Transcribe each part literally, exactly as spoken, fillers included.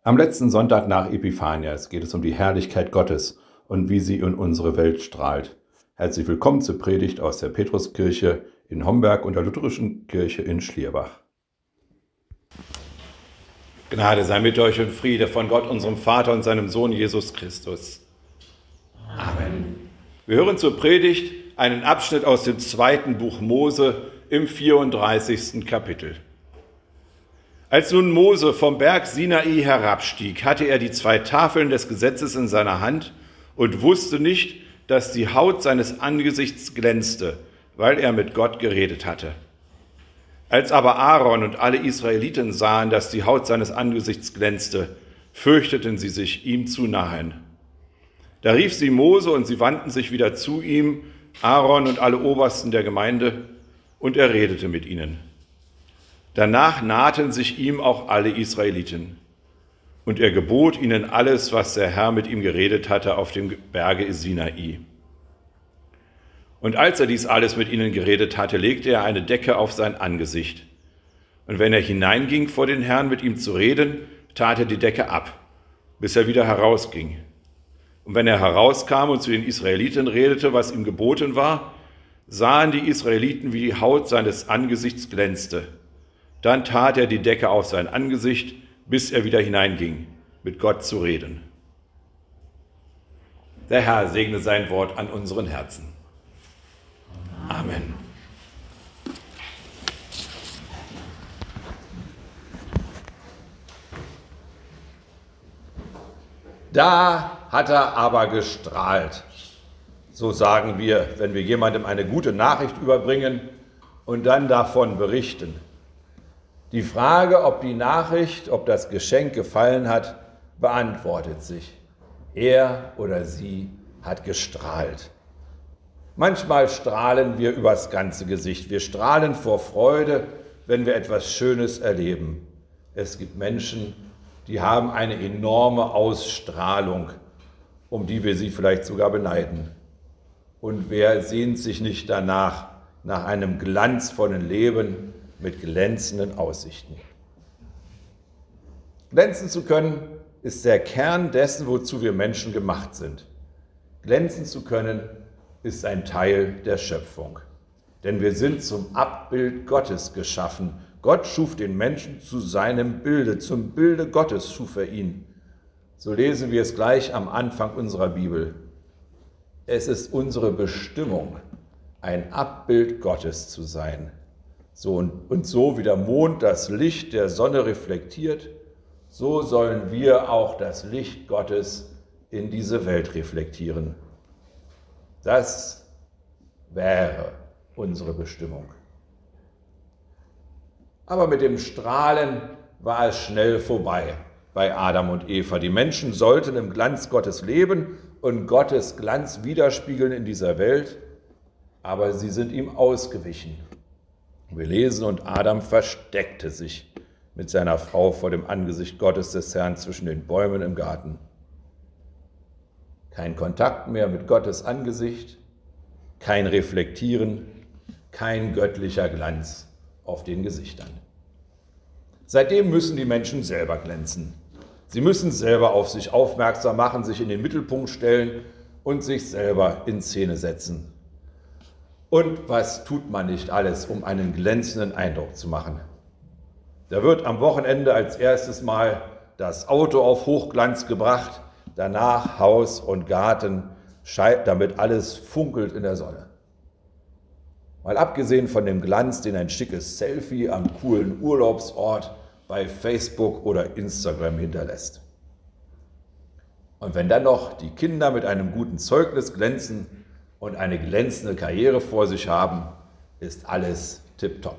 Am letzten Sonntag nach Epiphanias geht es um die Herrlichkeit Gottes und wie sie in unsere Welt strahlt. Herzlich willkommen zur Predigt aus der Petruskirche in Homberg und der Lutherischen Kirche in Schlierbach. Gnade sei mit euch und Friede von Gott, unserem Vater und seinem Sohn Jesus Christus. Amen. Wir hören zur Predigt einen Abschnitt aus dem zweiten Buch Mose im vierunddreißigsten Kapitel. Als nun Mose vom Berg Sinai herabstieg, hatte er die zwei Tafeln des Gesetzes in seiner Hand und wusste nicht, dass die Haut seines Angesichts glänzte, weil er mit Gott geredet hatte. Als aber Aaron und alle Israeliten sahen, dass die Haut seines Angesichts glänzte, fürchteten sie sich, ihm zu nahen. Da rief sie Mose und sie wandten sich wieder zu ihm, Aaron und alle Obersten der Gemeinde, und er redete mit ihnen. Danach nahten sich ihm auch alle Israeliten. Und er gebot ihnen alles, was der Herr mit ihm geredet hatte auf dem Berge Sinai. Und als er dies alles mit ihnen geredet hatte, legte er eine Decke auf sein Angesicht. Und wenn er hineinging vor den Herrn mit ihm zu reden, tat er die Decke ab, bis er wieder herausging. Und wenn er herauskam und zu den Israeliten redete, was ihm geboten war, sahen die Israeliten, wie die Haut seines Angesichts glänzte. Dann tat er die Decke auf sein Angesicht, bis er wieder hineinging, mit Gott zu reden. Der Herr segne sein Wort an unseren Herzen. Amen. Da hat er aber gestrahlt. So sagen wir, wenn wir jemandem eine gute Nachricht überbringen und dann davon berichten. Die Frage, ob die Nachricht, ob das Geschenk gefallen hat, beantwortet sich. Er oder sie hat gestrahlt. Manchmal strahlen wir übers ganze Gesicht. Wir strahlen vor Freude, wenn wir etwas Schönes erleben. Es gibt Menschen, die haben eine enorme Ausstrahlung, um die wir sie vielleicht sogar beneiden. Und wer sehnt sich nicht danach, nach einem glanzvollen Leben, mit glänzenden Aussichten. Glänzen zu können, ist der Kern dessen, wozu wir Menschen gemacht sind. Glänzen zu können, ist ein Teil der Schöpfung. Denn wir sind zum Abbild Gottes geschaffen. Gott schuf den Menschen zu seinem Bilde, zum Bilde Gottes schuf er ihn. So lesen wir es gleich am Anfang unserer Bibel. Es ist unsere Bestimmung, ein Abbild Gottes zu sein. So und, und so wie der Mond das Licht der Sonne reflektiert, so sollen wir auch das Licht Gottes in diese Welt reflektieren. Das wäre unsere Bestimmung. Aber mit dem Strahlen war es schnell vorbei bei Adam und Eva. Die Menschen sollten im Glanz Gottes leben und Gottes Glanz widerspiegeln in dieser Welt, aber sie sind ihm ausgewichen. Wir lesen, und Adam versteckte sich mit seiner Frau vor dem Angesicht Gottes des Herrn zwischen den Bäumen im Garten. Kein Kontakt mehr mit Gottes Angesicht, kein Reflektieren, kein göttlicher Glanz auf den Gesichtern. Seitdem müssen die Menschen selber glänzen. Sie müssen selber auf sich aufmerksam machen, sich in den Mittelpunkt stellen und sich selber in Szene setzen. Und was tut man nicht alles, um einen glänzenden Eindruck zu machen? Da wird am Wochenende als erstes Mal das Auto auf Hochglanz gebracht, danach Haus und Garten, damit alles funkelt in der Sonne. Mal abgesehen von dem Glanz, den ein schickes Selfie am coolen Urlaubsort bei Facebook oder Instagram hinterlässt. Und wenn dann noch die Kinder mit einem guten Zeugnis glänzen und eine glänzende Karriere vor sich haben, ist alles tipptopp.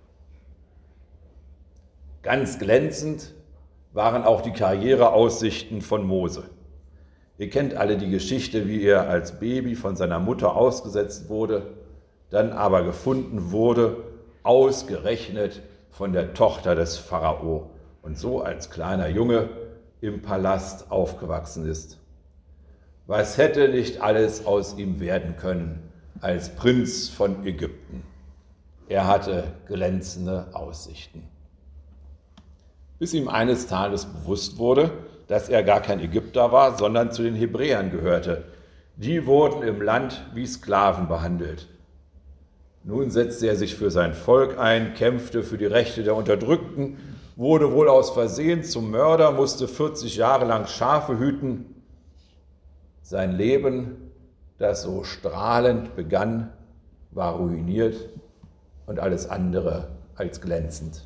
Ganz glänzend waren auch die Karriereaussichten von Mose. Ihr kennt alle die Geschichte, wie er als Baby von seiner Mutter ausgesetzt wurde, dann aber gefunden wurde, ausgerechnet von der Tochter des Pharao und so als kleiner Junge im Palast aufgewachsen ist. Was hätte nicht alles aus ihm werden können als Prinz von Ägypten? Er hatte glänzende Aussichten. bis ihm eines Tages bewusst wurde, dass er gar kein Ägypter war, sondern zu den Hebräern gehörte. Die wurden im Land wie Sklaven behandelt. Nun setzte er sich für sein Volk ein, kämpfte für die Rechte der Unterdrückten, wurde wohl aus Versehen zum Mörder, musste vierzig Jahre lang Schafe hüten. Sein Leben, das so strahlend begann, war ruiniert und alles andere als glänzend.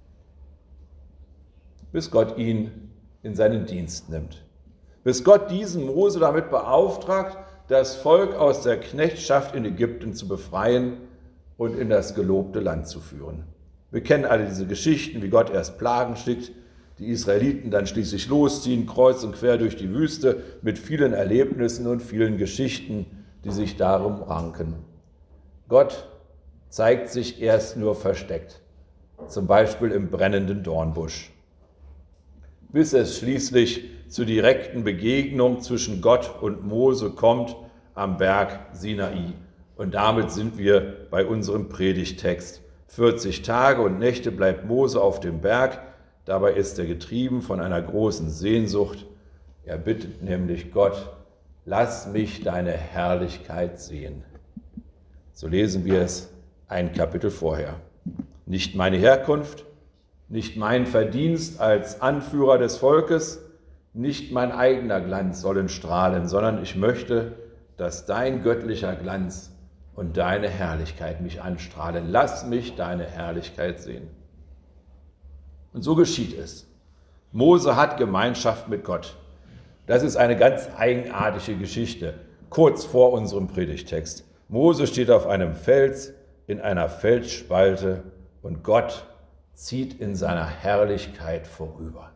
Bis Gott ihn in seinen Dienst nimmt. Bis Gott diesen Mose damit beauftragt, das Volk aus der Knechtschaft in Ägypten zu befreien und in das gelobte Land zu führen. Wir kennen alle diese Geschichten, wie Gott erst Plagen schickt, die Israeliten dann schließlich losziehen, kreuz und quer durch die Wüste mit vielen Erlebnissen und vielen Geschichten, die sich darum ranken. Gott zeigt sich erst nur versteckt, zum Beispiel im brennenden Dornbusch, bis es schließlich zur direkten Begegnung zwischen Gott und Mose kommt am Berg Sinai. Und damit sind wir bei unserem Predigttext. vierzig Tage und Nächte bleibt Mose auf dem Berg, dabei ist er getrieben von einer großen Sehnsucht. Er bittet nämlich Gott, lass mich deine Herrlichkeit sehen. So lesen wir es ein Kapitel vorher. Nicht meine Herkunft, nicht mein Verdienst als Anführer des Volkes, nicht mein eigener Glanz sollen strahlen, sondern ich möchte, dass dein göttlicher Glanz und deine Herrlichkeit mich anstrahlen. Lass mich deine Herrlichkeit sehen. Und so geschieht es. Mose hat Gemeinschaft mit Gott. Das ist eine ganz eigenartige Geschichte, kurz vor unserem Predigtext. Mose steht auf einem Fels in einer Felsspalte und Gott zieht in seiner Herrlichkeit vorüber.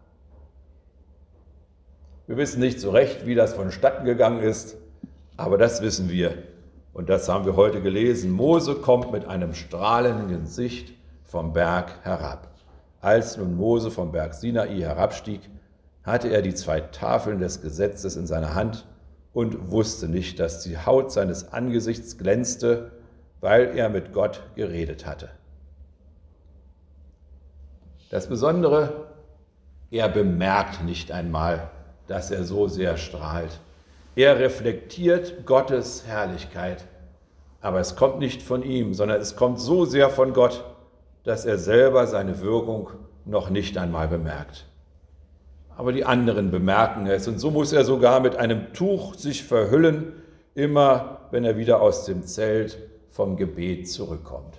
Wir wissen nicht so recht, wie das vonstatten gegangen ist, aber das wissen wir. Und das haben wir heute gelesen. Mose kommt mit einem strahlenden Gesicht vom Berg herab. Als nun Mose vom Berg Sinai herabstieg, hatte er die zwei Tafeln des Gesetzes in seiner Hand und wusste nicht, dass die Haut seines Angesichts glänzte, weil er mit Gott geredet hatte. Das Besondere, er bemerkt nicht einmal, dass er so sehr strahlt. Er reflektiert Gottes Herrlichkeit, aber es kommt nicht von ihm, sondern es kommt so sehr von Gott, dass er selber seine Wirkung noch nicht einmal bemerkt. Aber die anderen bemerken es und so muss er sogar mit einem Tuch sich verhüllen, immer wenn er wieder aus dem Zelt vom Gebet zurückkommt.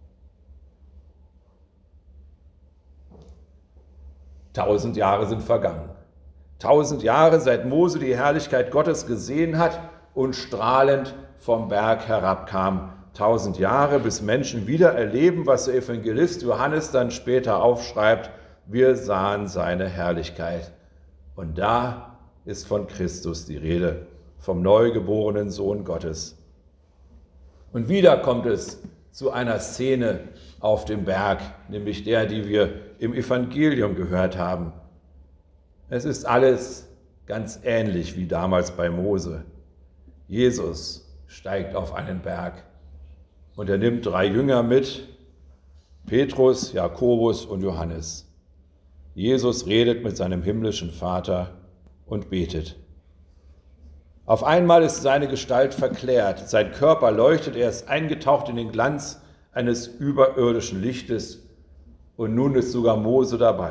Tausend Jahre sind vergangen. Tausend Jahre, seit Mose die Herrlichkeit Gottes gesehen hat und strahlend vom Berg herabkam. Tausend Jahre, bis Menschen wieder erleben, was der Evangelist Johannes dann später aufschreibt. Wir sahen seine Herrlichkeit. Und da ist von Christus die Rede, vom neugeborenen Sohn Gottes. Und wieder kommt es zu einer Szene auf dem Berg, nämlich der, die wir im Evangelium gehört haben. Es ist alles ganz ähnlich wie damals bei Mose. Jesus steigt auf einen Berg und er nimmt drei Jünger mit, Petrus, Jakobus und Johannes. Jesus redet mit seinem himmlischen Vater und betet. Auf einmal ist seine Gestalt verklärt, sein Körper leuchtet, er ist eingetaucht in den Glanz eines überirdischen Lichtes und nun ist sogar Mose dabei.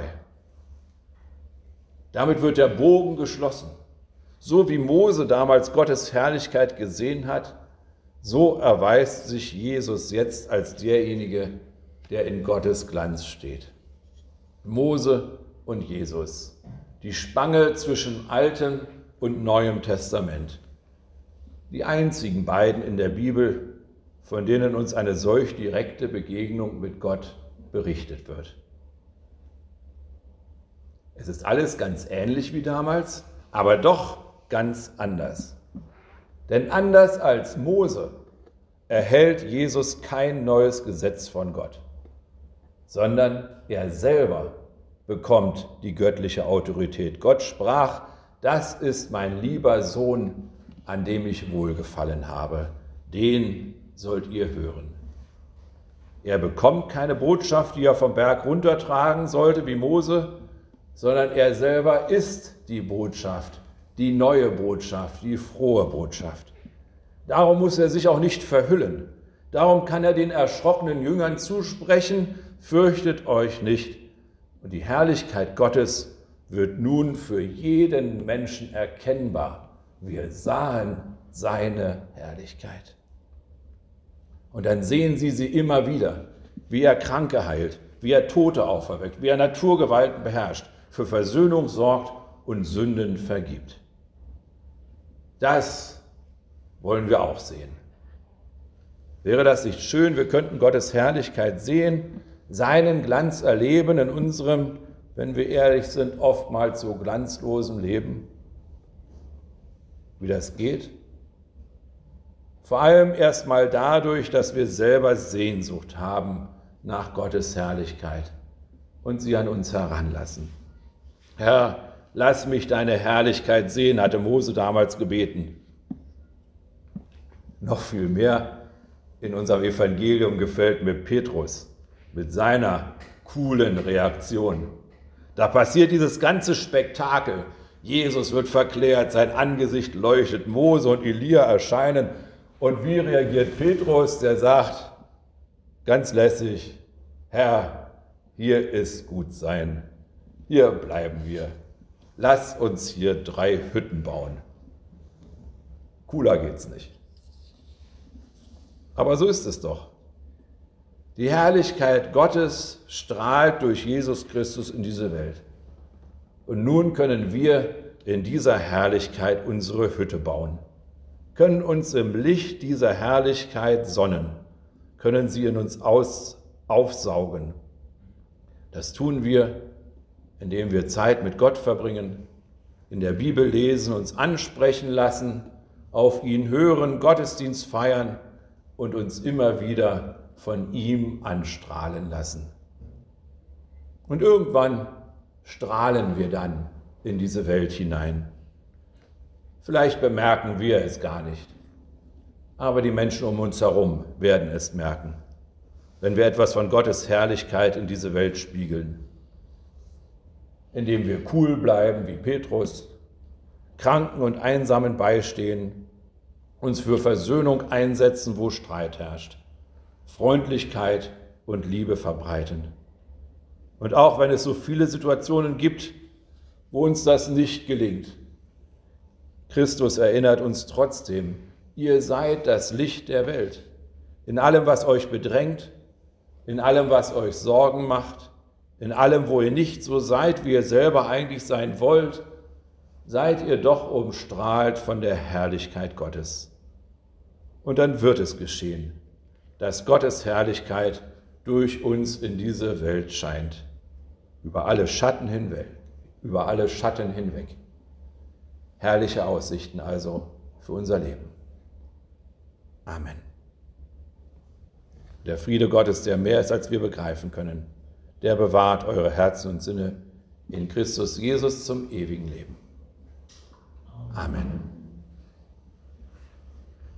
Damit wird der Bogen geschlossen. So wie Mose damals Gottes Herrlichkeit gesehen hat, so erweist sich Jesus jetzt als derjenige, der in Gottes Glanz steht. Mose und Jesus, die Spange zwischen Altem und Neuem Testament. Die einzigen beiden in der Bibel, von denen uns eine solch direkte Begegnung mit Gott berichtet wird. Es ist alles ganz ähnlich wie damals, aber doch ganz anders. Denn anders als Mose erhält Jesus kein neues Gesetz von Gott, sondern er selber bekommt die göttliche Autorität. Gott sprach, das ist mein lieber Sohn, an dem ich wohlgefallen habe. Den sollt ihr hören. Er bekommt keine Botschaft, die er vom Berg runtertragen sollte, wie Mose, sondern er selber ist die Botschaft, die neue Botschaft, die frohe Botschaft. Darum muss er sich auch nicht verhüllen. Darum kann er den erschrockenen Jüngern zusprechen, fürchtet euch nicht. Und die Herrlichkeit Gottes wird nun für jeden Menschen erkennbar. Wir sahen seine Herrlichkeit. Und dann sehen sie sie immer wieder, wie er Kranke heilt, wie er Tote auferweckt, wie er Naturgewalten beherrscht, für Versöhnung sorgt und Sünden vergibt. Das wollen wir auch sehen. Wäre das nicht schön, wir könnten Gottes Herrlichkeit sehen, seinen Glanz erleben in unserem, wenn wir ehrlich sind, oftmals so glanzlosen Leben? Wie das geht? Vor allem erstmal dadurch, dass wir selber Sehnsucht haben nach Gottes Herrlichkeit und sie an uns heranlassen. Herr, lass mich deine Herrlichkeit sehen, hatte Mose damals gebeten. Noch viel mehr in unserem Evangelium gefällt mir Petrus mit seiner coolen Reaktion. Da passiert dieses ganze Spektakel. Jesus wird verklärt, sein Angesicht leuchtet, Mose und Elia erscheinen. Und wie reagiert Petrus? Der sagt ganz lässig, Herr, hier ist gut sein, hier bleiben wir. Lass uns hier drei Hütten bauen. Cooler geht's nicht. Aber so ist es doch. Die Herrlichkeit Gottes strahlt durch Jesus Christus in diese Welt. Und nun können wir in dieser Herrlichkeit unsere Hütte bauen, können uns im Licht dieser Herrlichkeit sonnen, können sie in uns aus, aufsaugen. Das tun wir, indem wir Zeit mit Gott verbringen, in der Bibel lesen, uns ansprechen lassen, auf ihn hören, Gottesdienst feiern und uns immer wieder von ihm anstrahlen lassen. Und irgendwann strahlen wir dann in diese Welt hinein. Vielleicht bemerken wir es gar nicht, aber die Menschen um uns herum werden es merken, wenn wir etwas von Gottes Herrlichkeit in diese Welt spiegeln. Indem wir cool bleiben wie Petrus, Kranken und Einsamen beistehen, uns für Versöhnung einsetzen, wo Streit herrscht, Freundlichkeit und Liebe verbreiten. Und auch wenn es so viele Situationen gibt, wo uns das nicht gelingt, Christus erinnert uns trotzdem, ihr seid das Licht der Welt. In allem, was euch bedrängt, in allem, was euch Sorgen macht, in allem, wo ihr nicht so seid, wie ihr selber eigentlich sein wollt, seid ihr doch umstrahlt von der Herrlichkeit Gottes. Und dann wird es geschehen, dass Gottes Herrlichkeit durch uns in diese Welt scheint, über alle Schatten hinweg, über alle Schatten hinweg. Herrliche Aussichten also für unser Leben. Amen. Der Friede Gottes, der mehr ist, als wir begreifen können, der bewahrt eure Herzen und Sinne in Christus Jesus zum ewigen Leben. Amen.